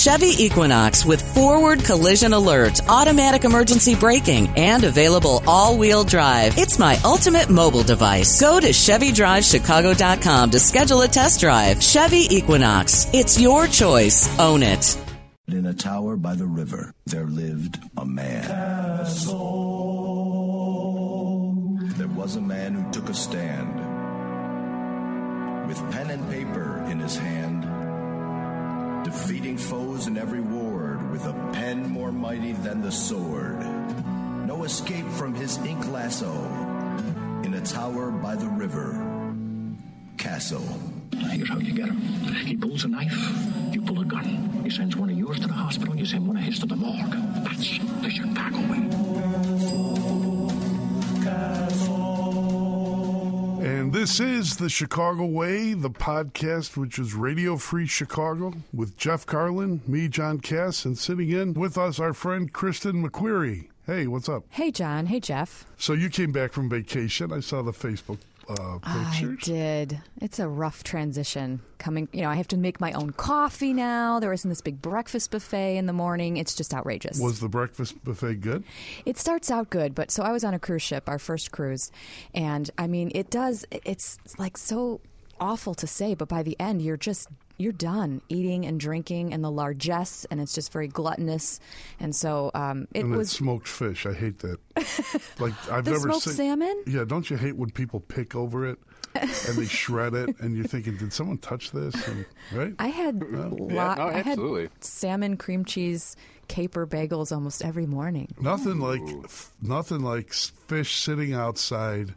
Chevy Equinox with forward collision alert, automatic emergency braking, and available all-wheel drive. It's my ultimate mobile device. Go to ChevyDriveChicago.com to schedule a test drive. Chevy Equinox. It's your choice. Own it. In a tower by the river, there lived a man. Castle. There was a man who took a stand. With pen and paper in his hand, defeating foes in every ward with a pen more mighty than the sword. No escape from his ink lasso. In a tower by the river, Castle. Here's how you get him. He pulls a knife, you pull a gun. He sends one of yours to the hospital, you send one of his to the morgue. That's the Chicago way. And this is The Chicago Way, the podcast, which is Radio Free Chicago, with Jeff Carlin, me, John Cass, and sitting in with us, our friend Kristen McQuarrie. Hey, what's up? Hey, John. Hey, Jeff. So you came back from vacation. I saw the Facebook pictures. I did. It's a rough transition. I have to make my own coffee now. There isn't this big breakfast buffet in the morning. It's just outrageous. Was the breakfast buffet good? It starts out good, but so I was on a cruise ship, our first cruise, and I mean, it's like so awful to say, but by the end, you're done eating and drinking and the largesse, and it's just very gluttonous. And so it was smoked fish. I hate that. Like I've the never smoked seen salmon. Yeah, don't you hate when people pick over it and they shred it, and you're thinking, did someone touch this? And, right? I had I had salmon, cream cheese, caper bagels almost every morning. Nothing like fish sitting outside.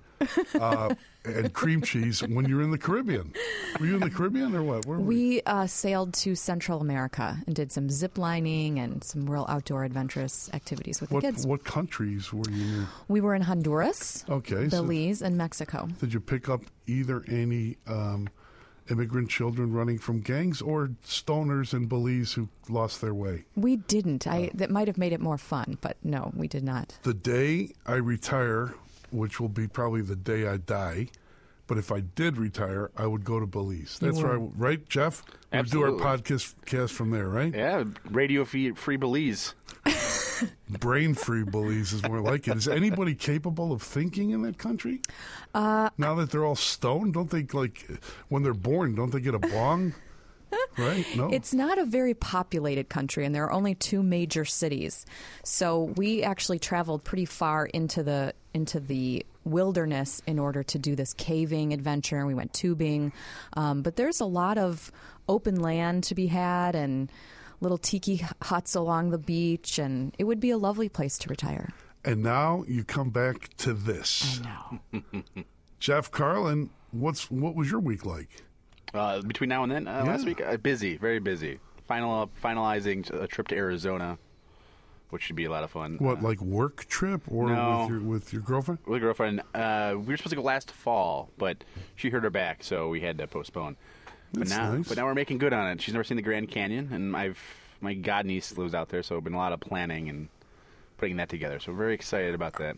And cream cheese when you're in the Caribbean. Were you in the Caribbean or what? Where were we sailed to Central America and did some zip lining and some real outdoor adventurous activities with the kids. What countries were you in? We were in Honduras, okay, Belize, and Mexico. Did you pick up either any immigrant children running from gangs or stoners in Belize who lost their way? We didn't. That might have made it more fun, but no, we did not. The day I retire, which will be probably the day I die. But if I did retire, I would go to Belize. That's right, Jeff? Absolutely. We'll do our podcast from there, right? Yeah, Radio Free Belize. Brain-free Belize is more like it. Is anybody capable of thinking in that country? Now that they're all stoned, don't they, when they're born, don't they get a bong? Right? No. It's not a very populated country, and there are only 2 major cities. So we actually traveled pretty far into the wilderness in order to do this caving adventure. We went tubing. But there's a lot of open land to be had and little tiki huts along the beach, and it would be a lovely place to retire. And now you come back to this. I know. Jeff Carlin, what was your week like? Between now and then, last week, busy, very busy. Finalizing a trip to Arizona, which should be a lot of fun. What, like work trip or no, with your girlfriend? With girlfriend. We were supposed to go last fall, but she hurt her back, so we had to postpone. That's nice. But now we're making good on it. She's never seen the Grand Canyon, and my godniece lives out there, so it's been a lot of planning and putting that together. So we're very excited about that.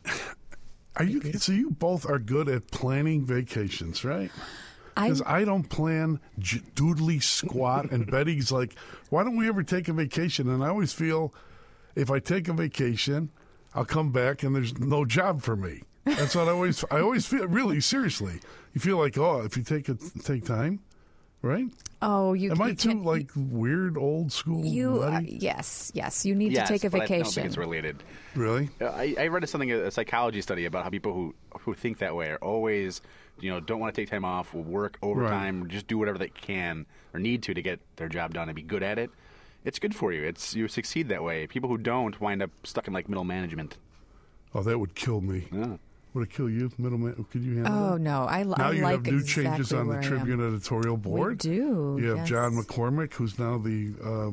So you both are good at planning vacations, right? Because I don't plan doodly squat, and Betty's like, why don't we ever take a vacation? And I always feel if I take a vacation, I'll come back and there's no job for me. That's what I always feel, really, seriously. You feel like, if you take time, right? Oh, Am I too weird, old school? Yes. You need to take a vacation. I don't think it's related. Really? I read a psychology study about how people who think that way are always, don't want to take time off, will work overtime, right, just do whatever they can or need to get their job done and be good at it. It's good for you. You succeed that way. People who don't wind up stuck in middle management. Oh, that would kill me. Yeah. Would it kill you, middleman? Could you handle that? Oh, no. Now you have new exactly changes on the Tribune editorial board. We do. You have yes. John McCormick, who's now the,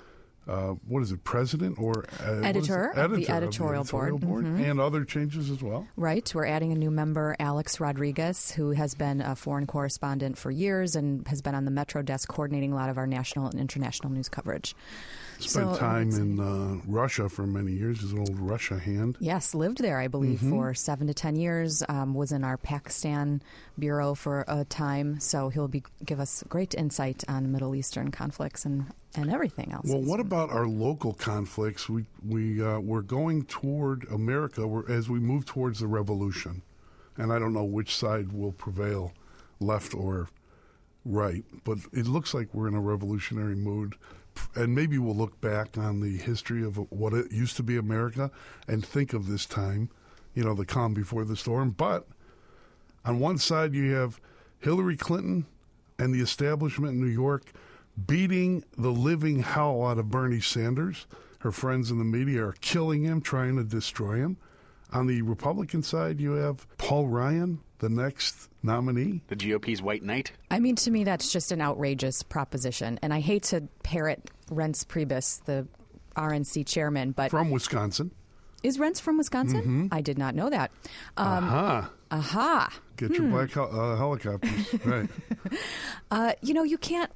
president or editor of the editorial board. Mm-hmm. And other changes as well. Right. We're adding a new member, Alex Rodriguez, who has been a foreign correspondent for years and has been on the Metro desk coordinating a lot of our national and international news coverage. Spent time in Russia for many years. He's an old Russia hand. Yes, lived there, I believe, for 7 to 10 years. Was in our Pakistan bureau for a time. So he'll give us great insight on Middle Eastern conflicts and everything else. Well, what about our local conflicts? We're going toward America as we move towards the revolution. And I don't know which side will prevail, left or right. But it looks like we're in a revolutionary mood. And maybe we'll look back on the history of what it used to be America and think of this time, the calm before the storm. But on one side, you have Hillary Clinton and the establishment in New York beating the living hell out of Bernie Sanders. Her friends in the media are killing him, trying to destroy him. On the Republican side, you have Paul Ryan, the next nominee. The GOP's white knight? I mean, to me, that's just an outrageous proposition. And I hate to parrot Reince Priebus, the RNC chairman, but... From Wisconsin. Is Reince from Wisconsin? Mm-hmm. I did not know that. Aha. Get your black helicopters. Right. You can't...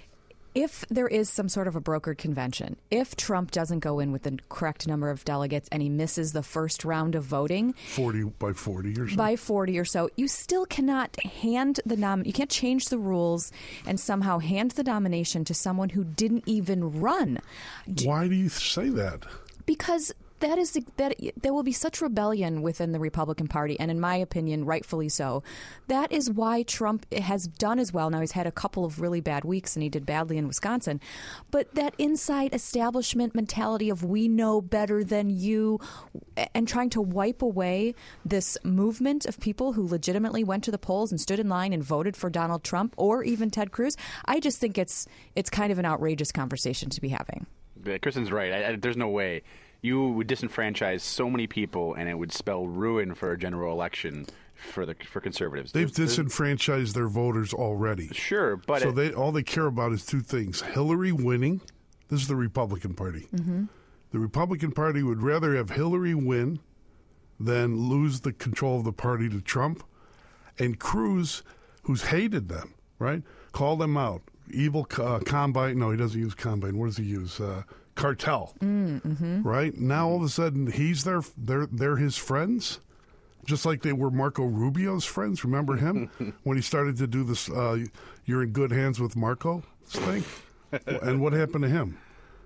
If there is some sort of a brokered convention, if Trump doesn't go in with the correct number of delegates and he misses the first round of voting... 40 or so. By 40 or so, you still cannot hand the you can't change the rules and somehow hand the nomination to someone who didn't even run. Why do you say that? Because... there will be such rebellion within the Republican Party, and in my opinion, rightfully so. That is why Trump has done as well. Now, he's had a couple of really bad weeks, and he did badly in Wisconsin. But that inside establishment mentality of we know better than you, and trying to wipe away this movement of people who legitimately went to the polls and stood in line and voted for Donald Trump or even Ted Cruz, I just think it's kind of an outrageous conversation to be having. Kristen's right. There's no way. You would disenfranchise so many people, and it would spell ruin for a general election for conservatives. They've disenfranchised their voters already. Sure, but so all they care about is two things: Hillary winning. This is the Republican Party. Mm-hmm. The Republican Party would rather have Hillary win than lose the control of the party to Trump, and Cruz, who's hated them, right? Call them out. Evil combine. No, he doesn't use combine. What does he use? Cartel, right? Now all of a sudden they're his friends, just like they were Marco Rubio's friends. Remember him when he started to do this? You're in good hands with Marco thing, and what happened to him?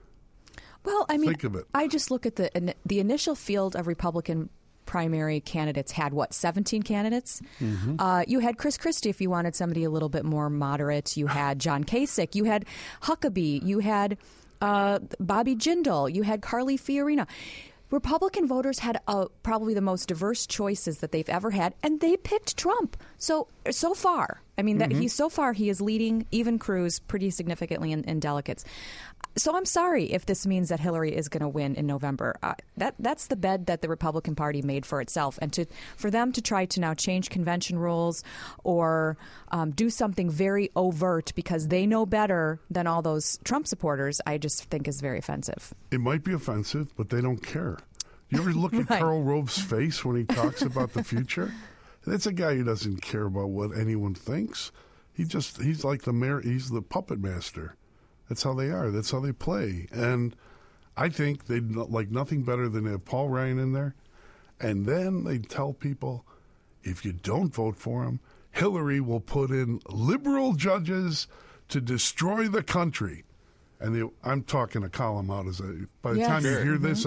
Well, I mean, think of it. I just look at the initial field of Republican primary candidates had 17 candidates. Mm-hmm. You had Chris Christie if you wanted somebody a little bit more moderate. You had John Kasich. You had Huckabee. You had Bobby Jindal, you had Carly Fiorina. Republican voters had probably the most diverse choices that they've ever had, and they picked Trump. So far, I mean, he is leading even Cruz pretty significantly in delegates. So I'm sorry if this means that Hillary is going to win in November. That's the bed that the Republican Party made for itself, and for them to try to now change convention rules or do something very overt because they know better than all those Trump supporters, I just think is very offensive. It might be offensive, but they don't care. You ever look at Karl Rove's face when he talks about the future? That's a guy who doesn't care about what anyone thinks. He's like the mayor. He's the puppet master. That's how they are. That's how they play. And I think they'd like nothing better than to have Paul Ryan in there. And then they tell people, if you don't vote for him, Hillary will put in liberal judges to destroy the country. And I'm talking a column out by the time you hear this,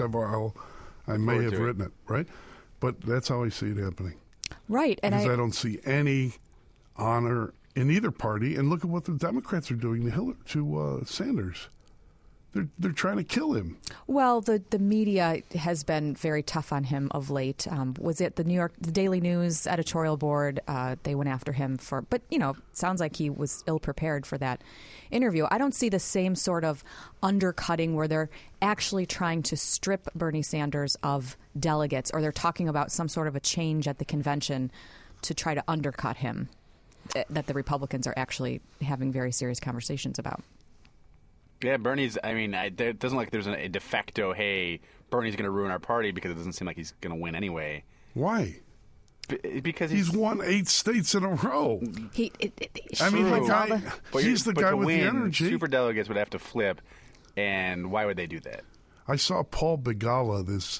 I may have written it, right? But that's how I see it happening. Right. And because I don't see any honor in either party. And look at what the Democrats are doing to Sanders. They're trying to kill him. Well, the media has been very tough on him of late. Was it the Daily News editorial board? They went after him but sounds like he was ill prepared for that interview. I don't see the same sort of undercutting where they're actually trying to strip Bernie Sanders of delegates, or they're talking about some sort of a change at the convention to try to undercut him, that the Republicans are actually having very serious conversations about. Yeah, Bernie's, it doesn't look like there's a de facto, hey, Bernie's going to ruin our party, because it doesn't seem like he's going to win anyway. Why? Because he's won 8 states in a row. He's the guy with the energy. Superdelegates would have to flip. And why would they do that? I saw Paul Begala, this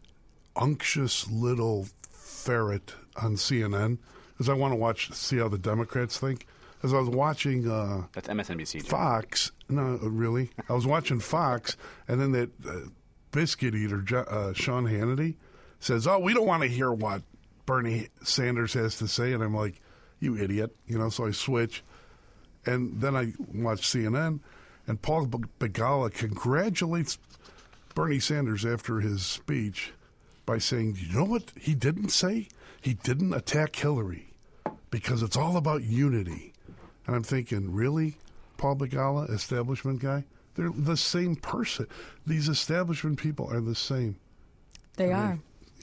unctuous little ferret on CNN, because I want to see how the Democrats think. As I was watching that's MSNBC. Fox, no, really, I was watching Fox, and then that biscuit eater Sean Hannity says, "Oh, we don't want to hear what Bernie Sanders has to say," and I'm like, "You idiot," So I switch, and then I watch CNN, and Paul Begala congratulates Bernie Sanders after his speech by saying, "You know what he didn't say? He didn't attack Hillary because it's all about unity." And I'm thinking, really, Paul Begala, establishment guy? They're the same person. These establishment people are the same. They are.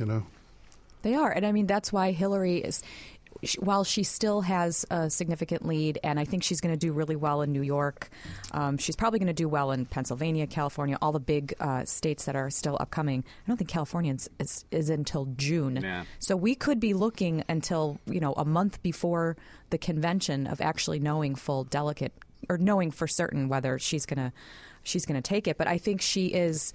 They are. And I mean, that's why Hillary is, while she still has a significant lead, and I think she's going to do really well in New York, she's probably going to do well in Pennsylvania, California, all the big states that are still upcoming. I don't think California is until June. Yeah. So we could be looking until, a month before the convention of actually knowing knowing for certain whether she's going to take it. But I think she is.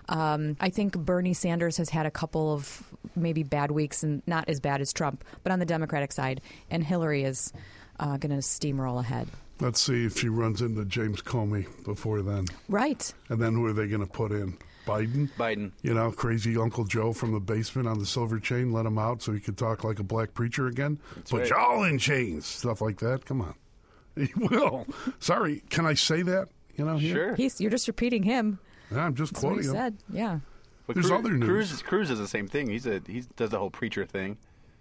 I think Bernie Sanders has had a couple of maybe bad weeks, and not as bad as Trump, but on the Democratic side. And Hillary is going to steamroll ahead. Let's see if she runs into James Comey before then. Right. And then who are they going to put in? Biden. Crazy Uncle Joe from the basement on the silver chain. Let him out so he could talk like a black preacher again. That's put right. y'all in chains. Stuff like that. Come on. He will. Sorry. Can I say that? Sure. You're just repeating him. Yeah, I'm just quoting him. Said. Yeah. But there's other news. Cruz is the same thing. He does the whole preacher thing.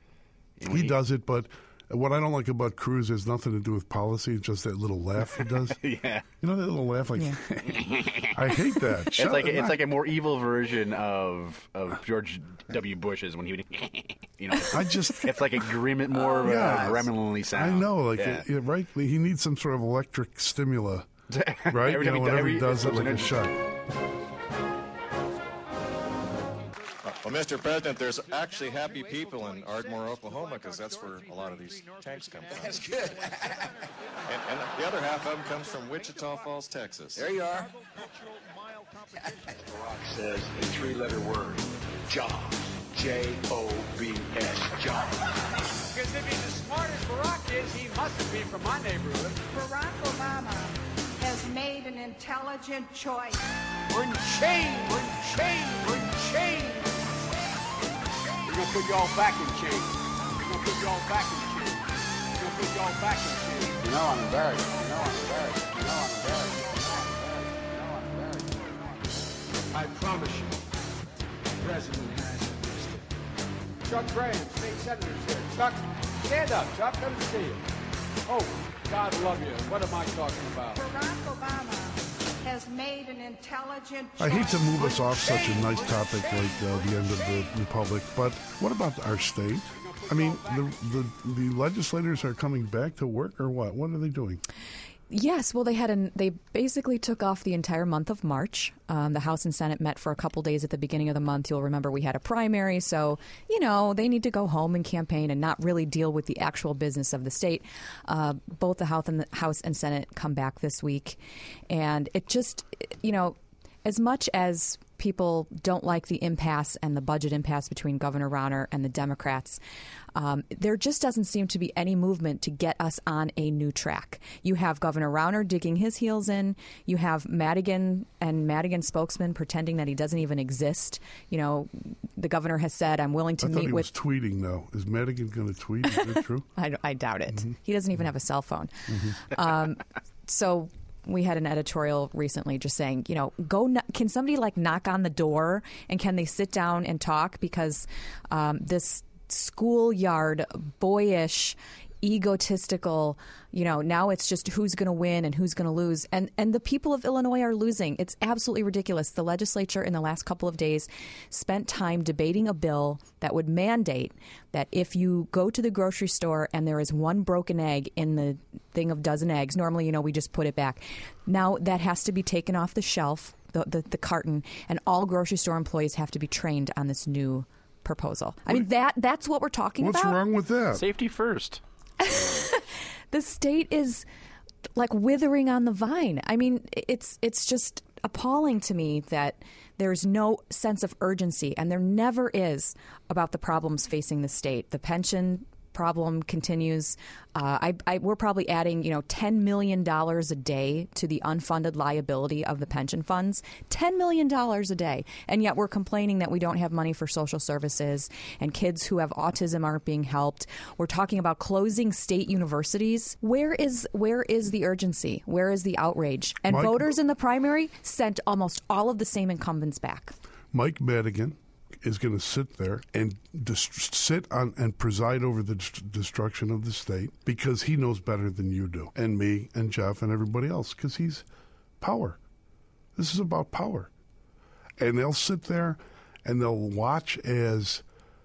He does it, but what I don't like about Cruz has nothing to do with policy. It's just that little laugh he does. Yeah. That little laugh? I hate that. It's like a more evil version of George W. Bush's when he would, it's like a more of a gremlin-y sound. I know, right? He needs some sort of electric stimula, right? Whenever he does it like a shot. Well, Mr. President, there's actually happy people in Ardmore, Oklahoma, because that's where a lot of these tanks come from. That's good. and the other half of them comes from Wichita Falls, Texas. There you are. Barack says a three-letter word, job. J-O-B-S, job. Because if he's as smart as Barack is, he mustn't be from my neighborhood. Barack Obama has made an intelligent choice. We're in chains. We're in chains. We're going to put y'all back in chains. You know I'm embarrassed. I promise you, the president has enlisted. Chuck Graham, state senator's here. Chuck, stand up. Chuck, let me see you. Oh, God love you. What am I talking about? Barack Obama has made an intelligent choice. I hate to move us off such a nice topic like the end of the Republic, but what about our state? I mean, the legislators are coming back to work, or what? What are they doing? Yes, well, they basically took off the entire month of March. The House and Senate met for a couple days at the beginning of the month. You'll remember we had a primary, so they need to go home and campaign and not really deal with the actual business of the state. Both the House and Senate come back this week, and it just as much as people don't like the impasse and the budget impasse between Governor Rauner and the Democrats, there just doesn't seem to be any movement to get us on a new track. You have Governor Rauner digging his heels in. You have Madigan and Madigan's spokesman pretending that he doesn't even exist. The governor has said, I'm willing to meet with... I thought he was tweeting, though. Is Madigan going to tweet? Is that true? I doubt it. Mm-hmm. He doesn't even have a cell phone. Mm-hmm. So we had an editorial recently just saying, can somebody knock on the door and can they sit down and talk? Because this schoolyard, boyish, egotistical, now it's just who's going to win and who's going to lose. And the people of Illinois are losing. It's absolutely ridiculous. The legislature in the last couple of days spent time debating a bill that would mandate that if you go to the grocery store and there is one broken egg in the thing of dozen eggs, normally, we just put it back. Now that has to be taken off the shelf, the carton, and all grocery store employees have to be trained on this new proposal. I mean, that's what we're talking about. What's wrong with that? Safety first. The state is withering on the vine. I mean, it's just appalling to me that there's no sense of urgency, and there never is, about the problems facing the state. The pension problem continues. We're probably adding, $10 million a day to the unfunded liability of the pension funds. $10 million a day. And yet we're complaining that we don't have money for social services and kids who have autism aren't being helped. We're talking about closing state universities. Where is the urgency? Where is the outrage? And voters in the primary sent almost all of the same incumbents back. Mike Madigan is going to sit there and sit on and preside over the destruction of the state because he knows better than you do, and me and Jeff and everybody else, because he's power. This is about power. And they'll sit there and they'll watch as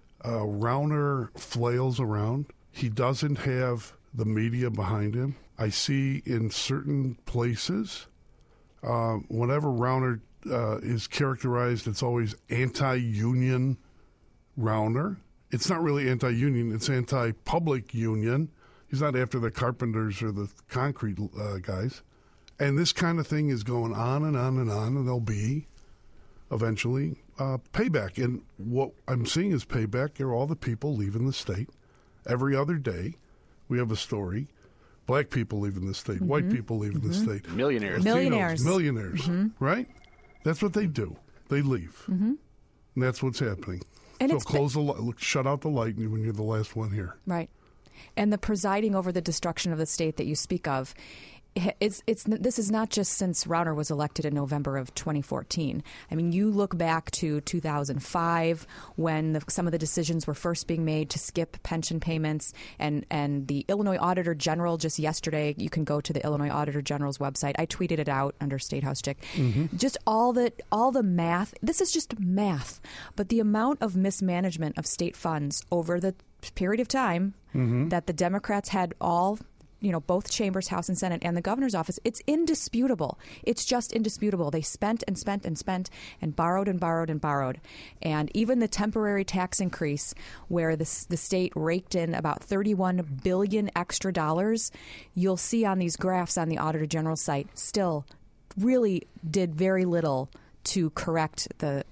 Rauner flails around. He doesn't have the media behind him. I see in certain places, whenever Rauner is characterized, it's always anti-union Rauner. It's not really anti-union, it's anti-public union. He's not after the carpenters or the concrete guys. And this kind of thing is going on and on and on, and there'll be eventually payback. And what I'm seeing is payback are all the people leaving the state. Every other day we have a story. Black people leaving the state, white people leaving the state. Millionaires. Millionaires, right? That's what they do. They leave. And that's what's happening. And so shut out the light when you're the last one here. Right. And the presiding over the destruction of the state that you speak of, this is not just since Rauner was elected in November of 2014. I mean, you look back to 2005 when some of the decisions were first being made to skip pension payments, and the Illinois Auditor General just yesterday, you can go to the Illinois Auditor General's website. I tweeted it out under State House Chick. Just all the math. This is just math, but the amount of mismanagement of state funds over the period of time that the Democrats had all, both chambers, House and Senate, and the governor's office, it's indisputable. It's just indisputable. They spent and spent and spent and borrowed and borrowed and borrowed. And even the temporary tax increase where the state raked in about $31 billion extra dollars, you'll see on these graphs on the Auditor General's site, still really did very little to correct the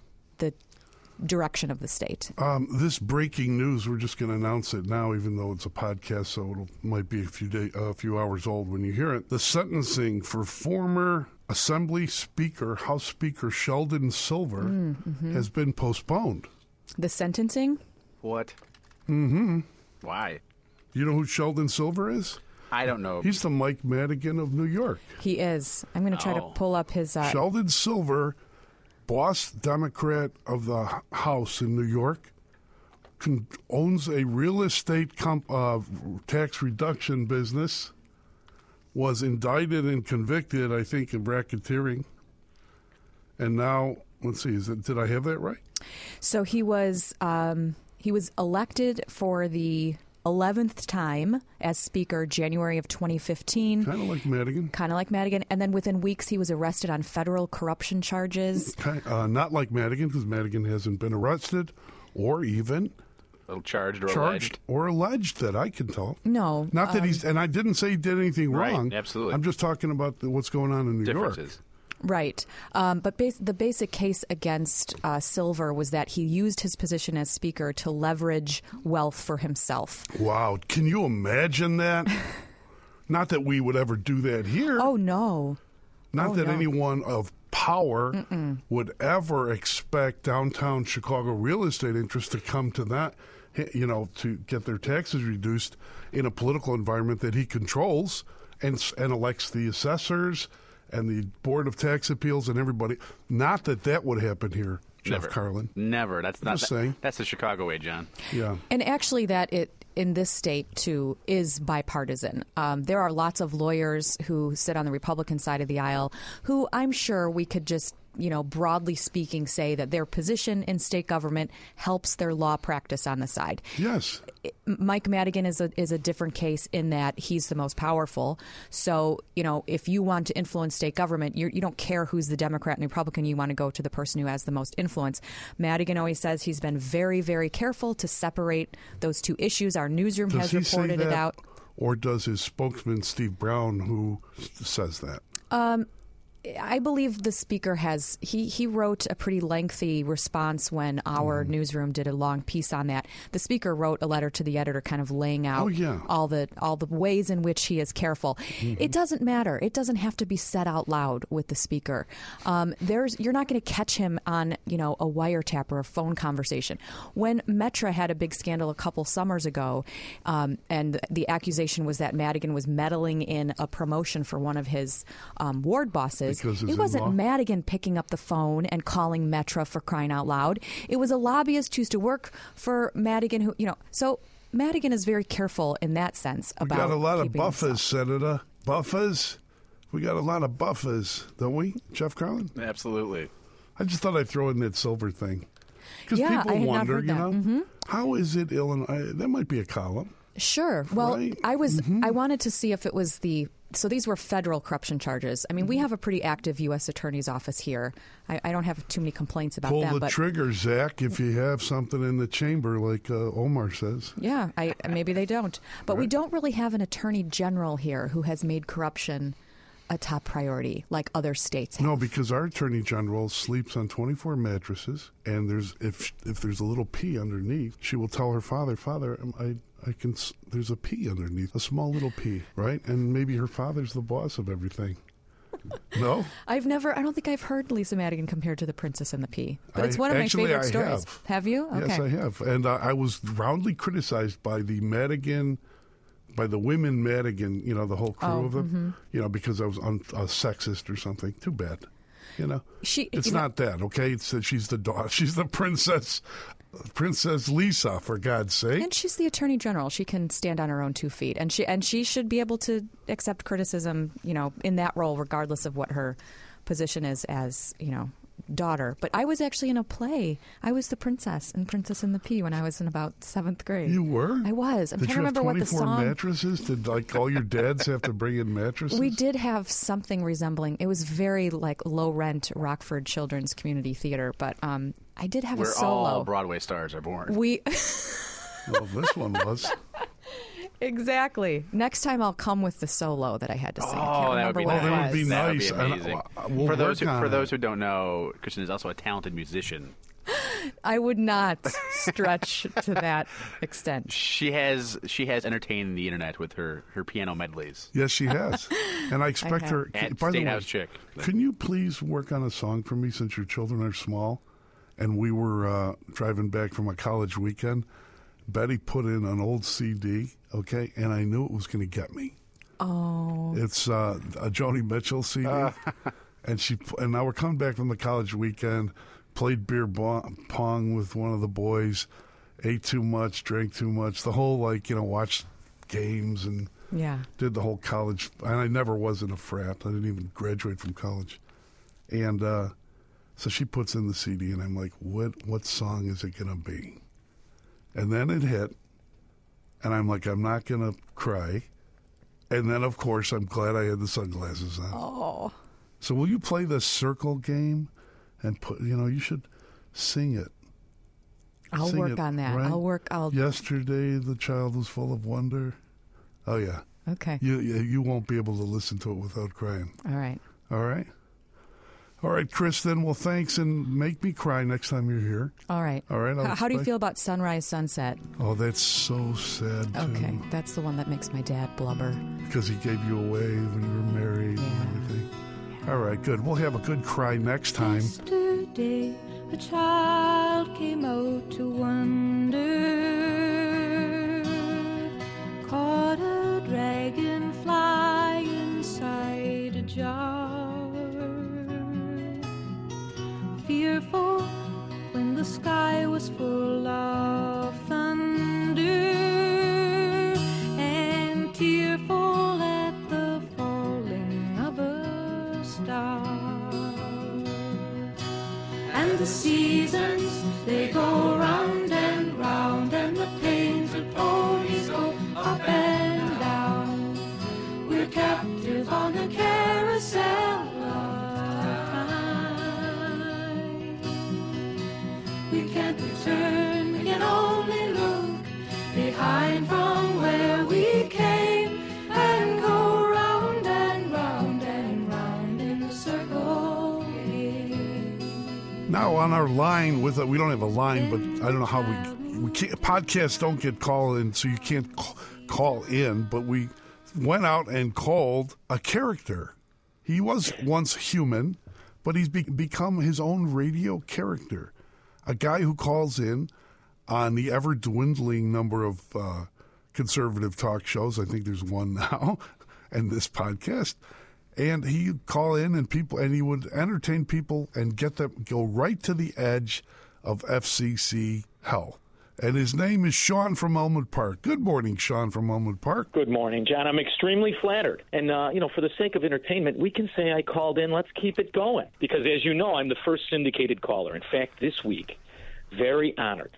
direction of the state. This breaking news, we're just going to announce it now, even though it's a podcast, so it might be a few hours old when you hear it. The sentencing for former Assembly Speaker, House Speaker Sheldon Silver, has been postponed. The sentencing? What? Why? You know who Sheldon Silver is? I don't know. He's the Mike Madigan of New York. He is. I'm going to try to pull up his... Sheldon Silver, boss Democrat of the House in New York, owns a real estate tax reduction business, was indicted and convicted, I think, in racketeering. And now, let's see, did I have that right? So he was elected for the 11th time as Speaker, January of 2015. Kind of like Madigan. And then within weeks, he was arrested on federal corruption charges. Not like Madigan, because Madigan hasn't been arrested or even charged or alleged that I can tell. No. Not that he's, and I didn't say he did anything wrong. Absolutely. I'm just talking about what's going on in New York. Right. But the basic case against Silver was that he used his position as Speaker to leverage wealth for himself. Wow. Can you imagine that? Not that we would ever do that here. Oh, no. Not that anyone of power would ever expect downtown Chicago real estate interests to come to that, to get their taxes reduced in a political environment that he controls and elects the assessors and the Board of Tax Appeals and everybody. Not that would happen here, Jeff Carlin. Never. That's not. That's the Chicago way, John. Yeah. And actually, that in this state too is bipartisan. There are lots of lawyers who sit on the Republican side of the aisle who I'm sure we could just, broadly speaking, say that their position in state government helps their law practice on the side. Yes. Mike Madigan is a different case in that he's the most powerful. So, if you want to influence state government, you don't care who's the Democrat and Republican. You want to go to the person who has the most influence. Madigan always says he's been very, very careful to separate those two issues. Our newsroom has reported it out. Or does his spokesman, Steve Brown, who says that? I believe the speaker has, he wrote a pretty lengthy response when our newsroom did a long piece on that. The speaker wrote a letter to the editor kind of laying out all the ways in which he is careful. It doesn't matter. It doesn't have to be said out loud with the speaker. You're not going to catch him on, a wiretap or a phone conversation. When Metra had a big scandal a couple summers ago, and the accusation was that Madigan was meddling in a promotion for one of his ward bosses. It wasn't Madigan picking up the phone and calling Metra for crying out loud. It was a lobbyist who used to work for Madigan who, so Madigan is very careful in that sense about We got a lot of buffers, buffers, Senator. Buffers? We got a lot of buffers, don't we, Jeff Carlin? Absolutely. I just thought I'd throw in that silver thing. Because I people had not wonder, heard that. how is it Illinois? That might be a column. Sure. Well, Right. I wanted to see if it was so these were federal corruption charges. I mean, we have a pretty active U.S. Attorney's Office here. I don't have too many complaints about Pull them. the trigger, Zach, if you have something in the chamber, like Omar says. Yeah, maybe they don't. But we don't really have an attorney general here who has made corruption a top priority like other states have. No, because our attorney general sleeps on 24 mattresses, and if there's a little pee underneath, she will tell her father, I can. There's a pea underneath, a small little pea, right? And maybe her father's the boss of everything. No, I don't think I've heard Lisa Madigan compared to the Princess and the Pea, but it's one of my favorite stories. Have you? Okay. Yes, I have, and I was roundly criticized by the women Madigan, the whole crew of them, because I was sexist or something. Too bad. It's not that, okay? It's that she's the daughter. She's the Princess Lisa, for God's sake. And she's the Attorney General. She can stand on her own 2 feet, and she should be able to accept criticism, in that role, regardless of what her position is as, daughter. But I was actually in a play. I was the princess in Princess and the Pea when I was in about 7th grade. You were? I was. I'm Did trying to remember what the song. Did you have 24 mattresses? Did all your dads have to bring in mattresses? We did have something resembling. It was very low rent Rockford Children's Community Theater, but I did have a solo. Where all Broadway stars are born. Well, this one was. Exactly. Next time I'll come with the solo that I had to sing. Oh, that would be nice. That would be That would nice. be amazing. For those who don't know, Kristen is also a talented musician. I would not stretch to that extent. She has entertained the internet with her piano medleys. Yes, she has. And I expect her. At By the way, Statehouse Chick. Can you please work on a song for me since your children are small? And we were driving back from a college weekend. Betty put in an old CD, okay, and I knew it was going to get me. Oh. It's a Joni Mitchell CD. And now we're coming back from the college weekend, played beer pong with one of the boys, ate too much, drank too much, the whole, watched games and did the whole college. And I never was in a frat. I didn't even graduate from college. And so she puts in the CD, and I'm like, what song is it going to be? And then it hit, and I'm like, I'm not going to cry. And then, of course, I'm glad I had the sunglasses on. Oh. So will you play the circle game and put, you should sing it. I'll work on that. Right? Yesterday, the child was full of wonder. Oh, yeah. Okay. You won't be able to listen to it without crying. All right. All right? All right, Kristen. Well, thanks, and make me cry next time you're here. All right. All right. How do you feel about Sunrise, Sunset? Oh, that's so sad, too. Okay, that's the one that makes my dad blubber. Because he gave you away when you were married and everything. All right, good. We'll have a good cry next time. Yesterday, a child came out to wonder, caught a dragonfly inside a jar. Fearful when the sky was full of thunder, and tearful at the falling of a star. And the seasons, they go round and round, and the painted ponies go up and down. We're captive on a carousel of time. We can't return, we can only look behind from where we came, and go round and round and round in a circle Now on our line with we don't have a line, but I don't know how we can't, podcasts don't get called in, so you can't call in. But we went out and called a character. He was once human, but he's become his own radio character. A guy who calls in on the ever dwindling number of conservative talk shows. I think there's one now, and this podcast. And he'd call in and he would entertain people and get them go right to the edge of FCC hell. And his name is Sean from Elmwood Park. Good morning, Sean from Elmwood Park. Good morning, John. I'm extremely flattered. And, for the sake of entertainment, we can say I called in. Let's keep it going. Because, as you know, I'm the first syndicated caller. In fact, this week, very honored.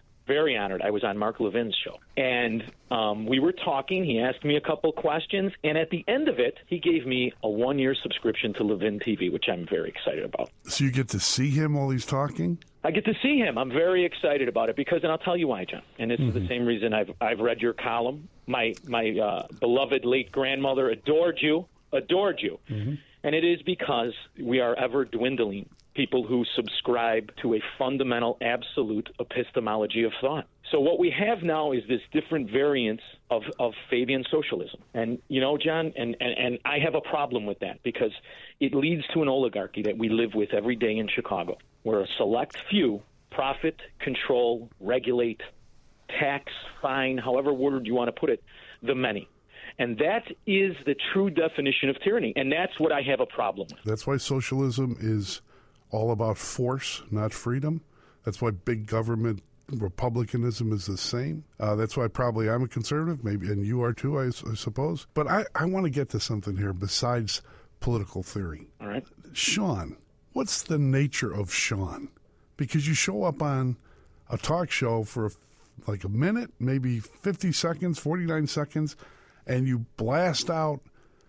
I was on Mark Levin's show. And we were talking. He asked me a couple questions. And at the end of it, he gave me a 1-year subscription to Levin TV, which I'm very excited about. So you get to see him while he's talking? I get to see him. I'm very excited about it because, and I'll tell you why, John. And this is the same reason I've read your column. My beloved late grandmother adored you. Mm-hmm. And it is because we are ever dwindling people who subscribe to a fundamental, absolute epistemology of thought. So what we have now is this different variance of Fabian socialism. And, John, and I have a problem with that because it leads to an oligarchy that we live with every day in Chicago, where a select few profit, control, regulate, tax, fine, however word you want to put it, the many. And that is the true definition of tyranny. And that's what I have a problem with. That's why socialism is all about force, not freedom. That's why big government republicanism is the same. That's why probably I'm a conservative, maybe, and you are too, I suppose. But I want to get to something here besides political theory. All right. Sean, what's the nature of Sean? Because you show up on a talk show for like a minute, maybe 50 seconds, 49 seconds, and you blast out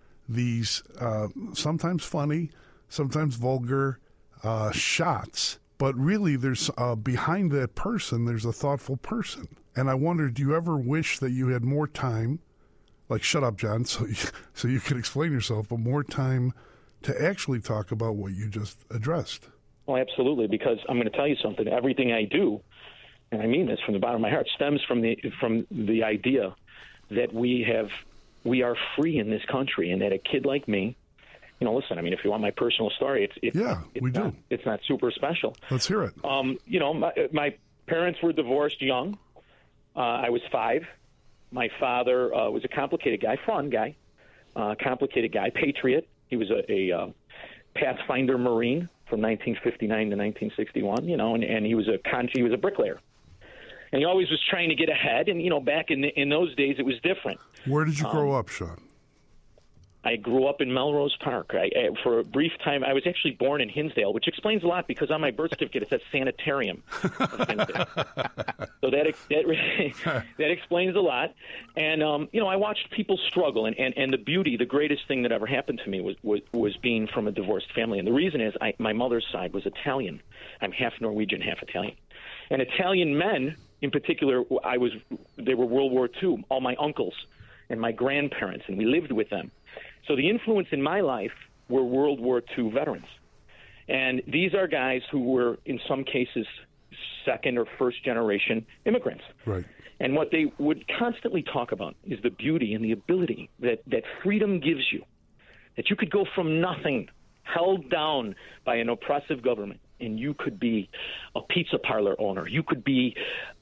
these sometimes funny, sometimes vulgar shots. But really, there's behind that person, there's a thoughtful person. And I wonder, do you ever wish that you had more time, like shut up, John, so you could explain yourself, but more time to actually talk about what you just addressed? Well, absolutely, because I'm going to tell you something. Everything I do, and I mean this from the bottom of my heart, stems from the idea that we are free in this country, and that a kid like me, listen, I mean, if you want my personal story, it's not super special. Let's hear it. My parents were divorced young. I was 5. My father was a complicated guy, fun guy, complicated guy, patriot. He was a Pathfinder Marine from 1959 to 1961, and he was a bricklayer. And he always was trying to get ahead. And, back in those days, it was different. Where did you grow up, Sean? I grew up in Melrose Park. For a brief time, I was actually born in Hinsdale, which explains a lot because on my birth certificate it says Sanitarium of Hinsdale. So that explains a lot. And, I watched people struggle. And the beauty, the greatest thing that ever happened to me was being from a divorced family. And the reason is my mother's side was Italian. I'm half Norwegian, half Italian. And Italian men, in particular, they were World War II, all my uncles and my grandparents, and we lived with them. So the influence in my life were World War II veterans. And these are guys who were, in some cases, second or first generation immigrants. Right. And what they would constantly talk about is the beauty and the ability that freedom gives you, that you could go from nothing, held down by an oppressive government, and you could be a pizza parlor owner. You could be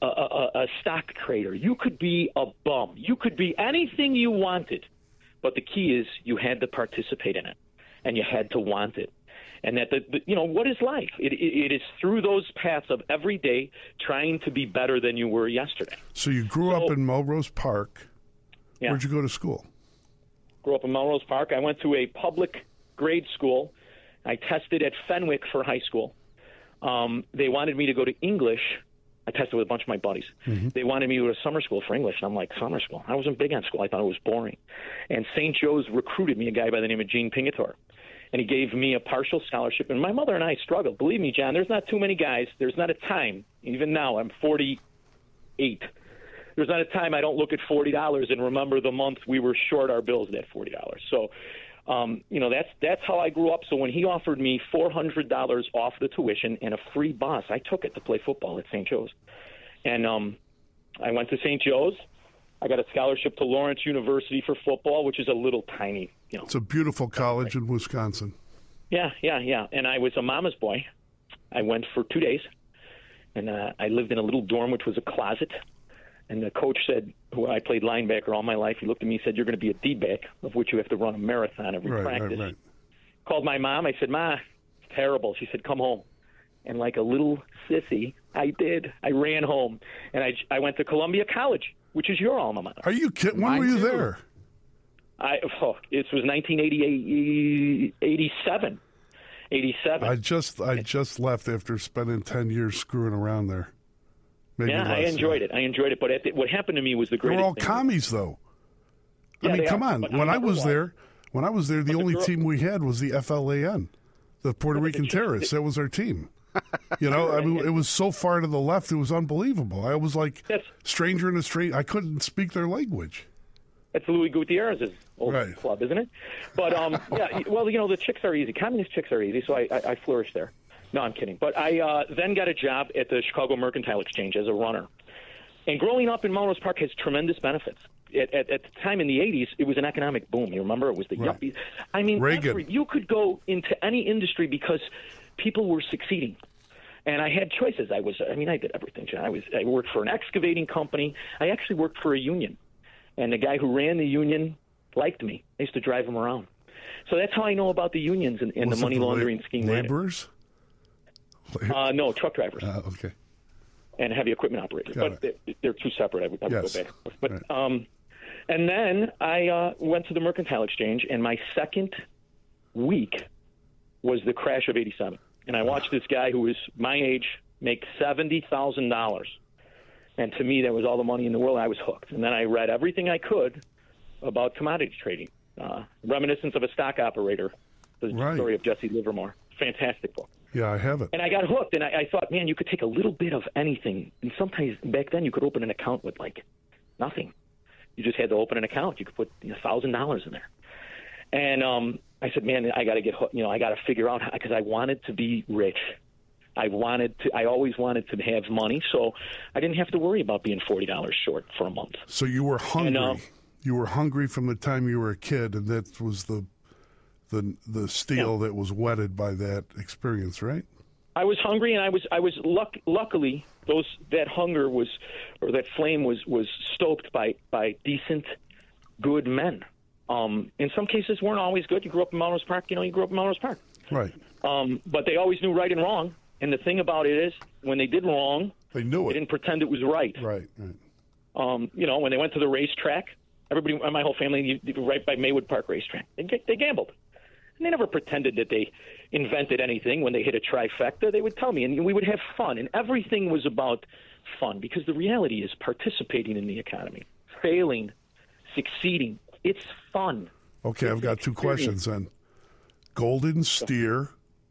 a stock trader. You could be a bum. You could be anything you wanted. But the key is you had to participate in it, and you had to want it. And that, what is life? It is through those paths of every day trying to be better than you were yesterday. So you grew up in Melrose Park. Yeah. Where'd you go to school? Grew up in Melrose Park. I went to a public grade school. I tested at Fenwick for high school. They wanted me to go to English. I tested with a bunch of my buddies. Mm-hmm. They wanted me to go to summer school for English, and I'm like, summer school? I wasn't big on school. I thought it was boring. And St. Joe's recruited me, a guy by the name of Gene Pingatore, and he gave me a partial scholarship. And my mother and I struggled. Believe me, John, there's not too many guys. There's not a time, even now, I'm 48. There's not a time I don't look at $40 and remember the month we were short our bills at $40. So That's how I grew up. So when he offered me $400 off the tuition and a free bus, I took it to play football at St. Joe's. And I went to St. Joe's. I got a scholarship to Lawrence University for football, which is a little tiny, It's a beautiful college in Wisconsin. Yeah. And I was a mama's boy. I went for 2 days, and I lived in a little dorm, which was a closet. And the coach said, who I played linebacker all my life, he looked at me and said, "You're going to be a D-back, of which you have to run a marathon every practice." Right. Called my mom. I said, "Ma, it's terrible." She said, "Come home." And like a little sissy, I did. I ran home, and I went to Columbia College, which is your alma mater. Are you kidding? When were you there? This was 1987. 87. I just left after spending 10 years screwing around there. Maybe I enjoyed it. But what happened to me was the greatest. They were all thing. commies, though. Yeah, I mean, come on. When I was there, the only team we had was the FLAN, the Puerto Rican terrorists. That was our team. I mean, it was so far to the left, it was unbelievable. I was like stranger in a stranger. I couldn't speak their language. That's Louis Gutierrez's old club, isn't it? But, the chicks are easy. Communist chicks are easy, so I flourished there. No, I'm kidding. But I then got a job at the Chicago Mercantile Exchange as a runner. And growing up in Melrose Park has tremendous benefits. At the time in the 80s, it was an economic boom. You remember? It was the yuppies. I mean, you could go into any industry because people were succeeding. And I had choices. I did everything, John. I worked for an excavating company. I actually worked for a union. And the guy who ran the union liked me. I used to drive him around. So that's how I know about the unions and the money laundering scheme. Laborers? No, truck drivers. Okay. And heavy equipment operators. They're two separate. I would go back. But, and then I went to the Mercantile Exchange, and my second week was the crash of 87. And I watched this guy who was my age make $70,000. And to me, that was all the money in the world. I was hooked. And then I read everything I could about commodity trading. Reminiscence of a Stock Operator, the story of Jesse Livermore. Fantastic book. Yeah, I have it. And I got hooked, and I thought, man, you could take a little bit of anything. And sometimes back then you could open an account with, like, nothing. You just had to open an account. You could put $1,000 in there. And I said, man, I got to get hooked. I got to figure out how, because I wanted to be rich. I always wanted to have money, so I didn't have to worry about being $40 short for a month. So you were hungry. And, you were hungry from the time you were a kid, and that was the steel that was whetted by that experience, right? I was hungry, and I was luckily that hunger was, or that flame was stoked by decent, good men. In some cases, weren't always good. You grew up in Melrose Park. You grew up in Melrose Park, right? But they always knew right and wrong. And the thing about it is, when they did wrong, they knew it. They didn't pretend it was right. Right. When they went to the racetrack, everybody, my whole family, right by Maywood Park racetrack, they gambled. And they never pretended that they invented anything. When they hit a trifecta, they would tell me, and we would have fun. And everything was about fun, because the reality is participating in the economy, failing, succeeding. It's fun. Okay, I've got two questions then. Golden Steer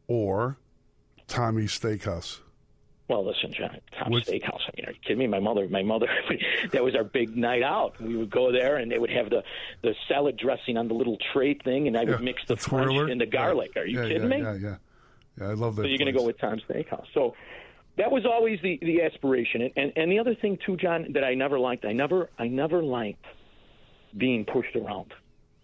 or Tommy's Steakhouse? Well, listen, John, Tom's Steakhouse. I mean, are you kidding me? My mother, that was our big night out. We would go there, and they would have the salad dressing on the little tray thing, and I would mix the French and the garlic. Are you kidding me? Yeah, I love that. So you're going to go with Tom's Steakhouse. So that was always the aspiration. And the other thing, too, John, that I never liked, I never liked being pushed around.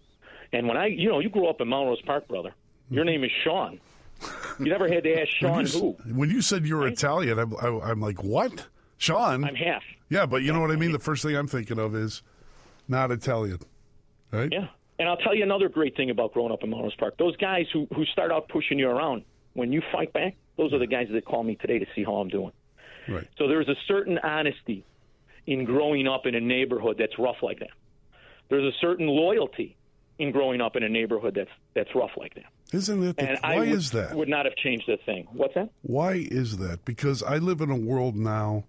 And when you grew up in Melrose Park, brother. Your name is Sean. You never had to ask Sean who. When you said you were Italian, I'm like, what? Sean? I'm half. Yeah, but you know what I mean? The first thing I'm thinking of is not Italian, right? Yeah. And I'll tell you another great thing about growing up in Melrose Park. Those guys who start out pushing you around, when you fight back, those are the guys that call me today to see how I'm doing. Right. So there's a certain honesty in growing up in a neighborhood that's rough like that. There's a certain loyalty in growing up in a neighborhood that's rough like that. Isn't it? Why is that? Would not have changed a thing. What's that? Why is that? Because I live in a world now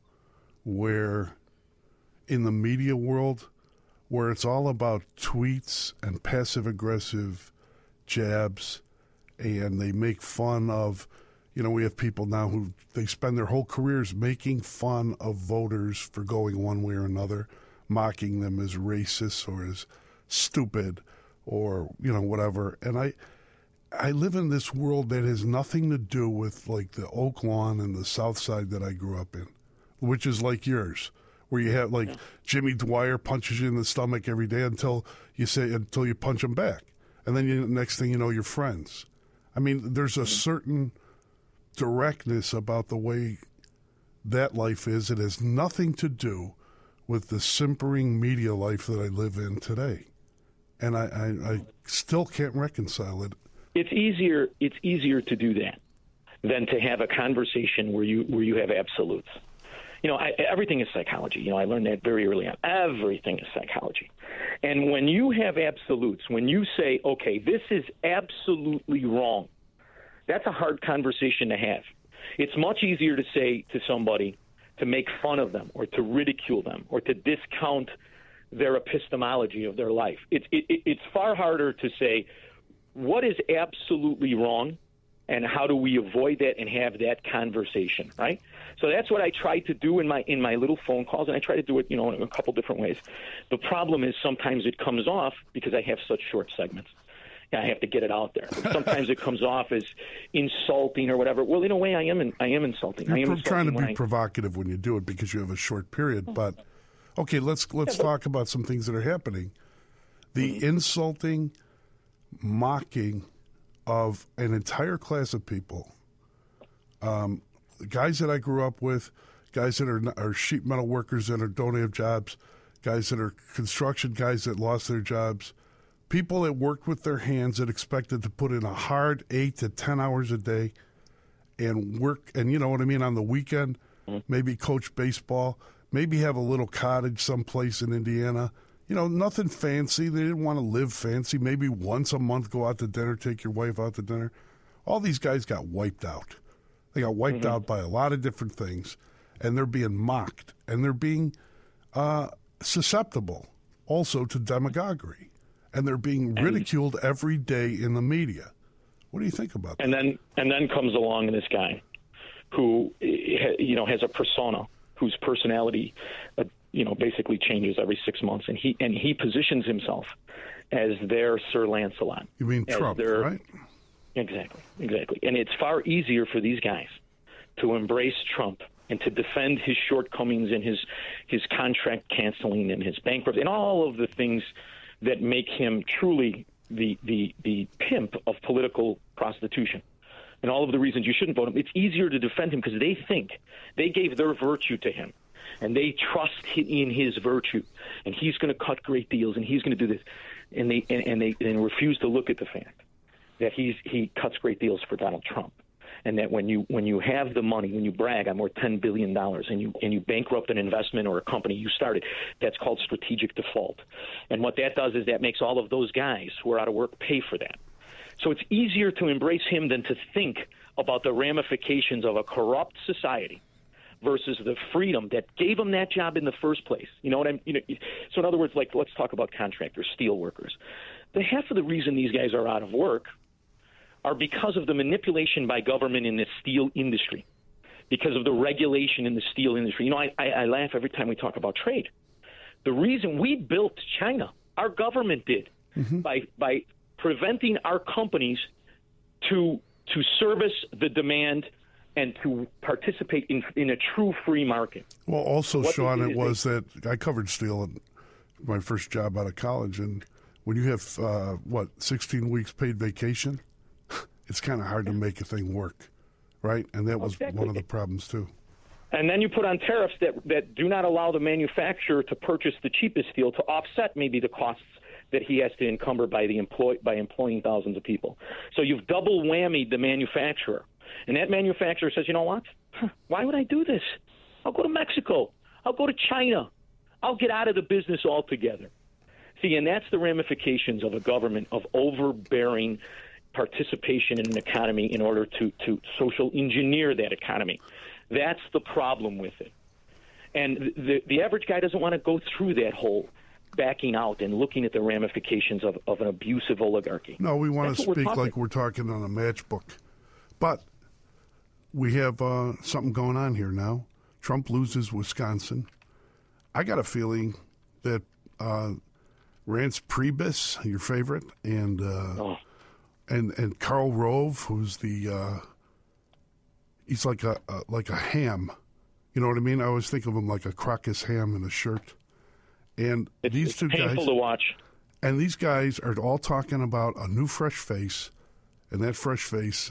where, in the media world, where it's all about tweets and passive-aggressive jabs, and they make fun of, we have people now who they spend their whole careers making fun of voters for going one way or another, mocking them as racist or as stupid or, whatever. And I live in this world that has nothing to do with, like, the Oak Lawn and the South Side that I grew up in, which is like yours, where you have, like, Jimmy Dwyer punches you in the stomach every day until you punch him back. And then next thing you know, you're friends. I mean, there's a certain directness about the way that life is. It has nothing to do with the simpering media life that I live in today. And I still can't reconcile it. It's easier to do that than to have a conversation where you have absolutes. Everything is psychology. I learned that very early on. Everything is psychology. And when you have absolutes, when you say, okay, this is absolutely wrong, that's a hard conversation to have. It's much easier to say to somebody, to make fun of them or to ridicule them or to discount their epistemology of their life. It's far harder to say, what is absolutely wrong and how do we avoid that and have that conversation, right? So that's what I try to do in my little phone calls, and I try to do it, in a couple different ways. The problem is sometimes it comes off because I have such short segments. I have to get it out there. Sometimes it comes off as insulting or whatever. Well, in a way, I am insulting. You're trying to be provocative when you do it because you have a short period. But okay, let's talk about some things that are happening. The insulting, mocking of an entire class of people, guys that I grew up with, guys that are sheet metal workers that don't have jobs, guys that are construction guys that lost their jobs, people that worked with their hands that expected to put in a hard 8 to 10 hours a day and work, and you know what I mean, on the weekend, maybe coach baseball, maybe have a little cottage someplace in Indiana. Nothing fancy. They didn't want to live fancy. Maybe once a month go out to dinner, take your wife out to dinner. All these guys got wiped out. They got wiped out by a lot of different things, and they're being mocked, and they're being susceptible also to demagoguery. And they're being ridiculed every day in the media. What do you think about that? And then comes along this guy who, has a persona, whose personality, basically changes every 6 months, and he positions himself as their Sir Lancelot. You mean Trump, right? Exactly. And it's far easier for these guys to embrace Trump and to defend his shortcomings and his contract canceling and his bankruptcy and all of the things that make him truly the pimp of political prostitution and all of the reasons you shouldn't vote him. It's easier to defend him because they think they gave their virtue to him and they trust in his virtue and he's going to cut great deals and he's going to do this. And they refuse to look at the fact that he cuts great deals for Donald Trump. And that when you have the money, when you brag, I'm worth $10 billion, and you bankrupt an investment or a company you started, that's called strategic default. And what that does is that makes all of those guys who are out of work pay for that. So it's easier to embrace him than to think about the ramifications of a corrupt society versus the freedom that gave him that job in the first place. You know what I'm? So in other words, like let's talk about contractors, steel workers. The half of the reason these guys are out of work are because of the manipulation by government in the steel industry, because of the regulation in the steel industry. I laugh every time we talk about trade. The reason we built China, our government did, by preventing our companies to service the demand and to participate in a true free market. Well, also, Sean, it was that I covered steel in my first job out of college, and when you have, 16 weeks paid vacation, it's kind of hard to make a thing work, right? And that was one of the problems, too. And then you put on tariffs that do not allow the manufacturer to purchase the cheapest steel to offset maybe the costs that he has to encumber by employing thousands of people. So you've double whammied the manufacturer. And that manufacturer says, you know what? Why would I do this? I'll go to Mexico. I'll go to China. I'll get out of the business altogether. See, and that's the ramifications of a government of overbearing participation in an economy in order to social engineer that economy. That's the problem with it. And the average guy doesn't want to go through that whole backing out and looking at the ramifications of an abusive oligarchy. No, we want to speak like we're talking on a matchbook. But we have something going on here now. Trump loses Wisconsin. I got a feeling that Reince Priebus, your favorite, and Karl Rove, who's he's like a ham. You know what I mean? I always think of him like a Crocus ham in a shirt. And these two guys, painful to watch. And these guys are all talking about a new fresh face, and that fresh face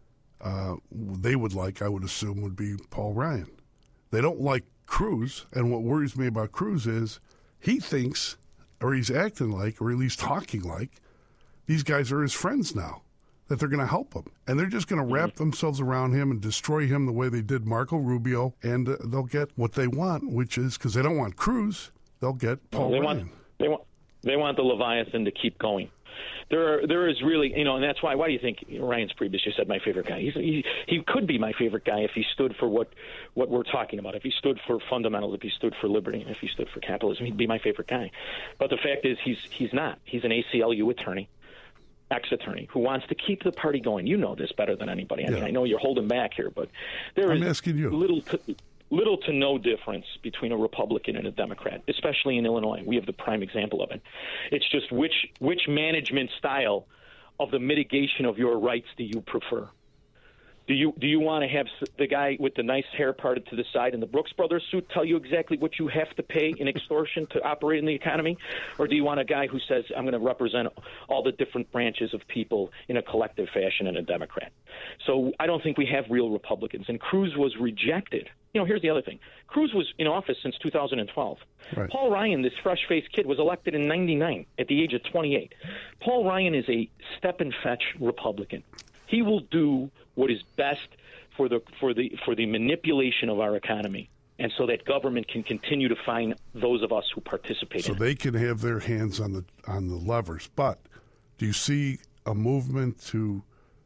they would like, I would assume, would be Paul Ryan. They don't like Cruz, and what worries me about Cruz is he thinks, or he's acting like, or at least talking like, these guys are his friends now, that they're going to help him. And they're just going to wrap themselves around him and destroy him the way they did Marco Rubio, and they'll get what they want, which is, because they don't want Cruz, they'll get Paul Ryan. They want the Leviathan to keep going. There is really, and that's why do you think Reince Priebus, you said my favorite guy? He could be my favorite guy if he stood for what we're talking about, if he stood for fundamentals, if he stood for liberty, and if he stood for capitalism, he'd be my favorite guy. But the fact is he's not. He's an ACLU attorney, ex-attorney, who wants to keep the party going. You know this better than anybody. I mean, I know you're holding back here, but I'm asking you. Little to no difference between a Republican and a Democrat, especially in Illinois. We have the prime example of it. It's just which management style of the mitigation of your rights do you prefer? Do you want to have the guy with the nice hair parted to the side in the Brooks Brothers suit tell you exactly what you have to pay in extortion to operate in the economy? Or do you want a guy who says, I'm going to represent all the different branches of people in a collective fashion and a Democrat? So I don't think we have real Republicans. And Cruz was rejected. Here's the other thing. Cruz was in office since 2012. Right. Paul Ryan, this fresh-faced kid, was elected in 99 at the age of 28. Paul Ryan is a step-and-fetch Republican. He will do what is best for the manipulation of our economy, and so that government can continue to find those of us who participate. So they can have their hands on the levers. But do you see a movement to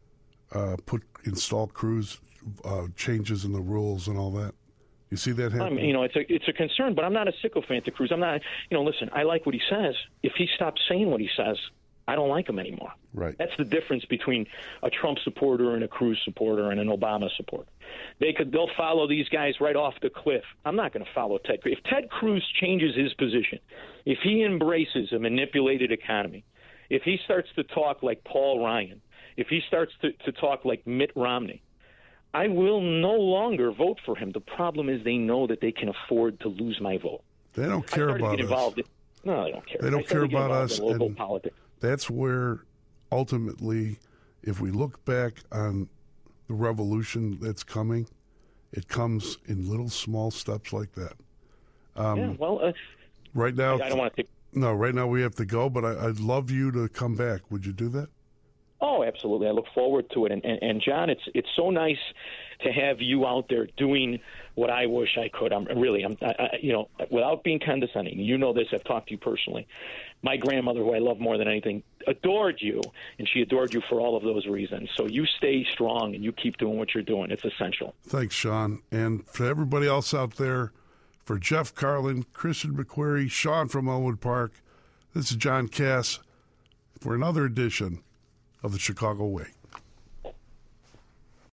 install Cruz changes in the rules and all that? You see that happening? It's a concern, but I'm not a sycophant to Cruz. I'm not. Listen, I like what he says. If he stops saying what he says, I don't like him anymore. Right. That's the difference between a Trump supporter and a Cruz supporter and an Obama supporter. They'll follow these guys right off the cliff. I'm not going to follow Ted Cruz. If Ted Cruz changes his position, if he embraces a manipulated economy, if he starts to talk like Paul Ryan, if he starts to talk like Mitt Romney, I will no longer vote for him. The problem is they know that they can afford to lose my vote. They don't care about us. No, they don't care. They don't care about us. Local politics. That's where, ultimately, if we look back on the revolution that's coming, it comes in little small steps like that. Right now, I don't want to take. No, right now we have to go, but I'd love you to come back. Would you do that? Oh, absolutely. I look forward to it. And John, it's so nice to have you out there doing what I wish I could. I'm without being condescending, you know this, I've talked to you personally. My grandmother, who I love more than anything, adored you, and she adored you for all of those reasons. So you stay strong and you keep doing what you're doing. It's essential. Thanks, Sean. And for everybody else out there, for Jeff Carlin, Christian McQuarrie, Sean from Elmwood Park, this is John Cass for another edition of the Chicago Way.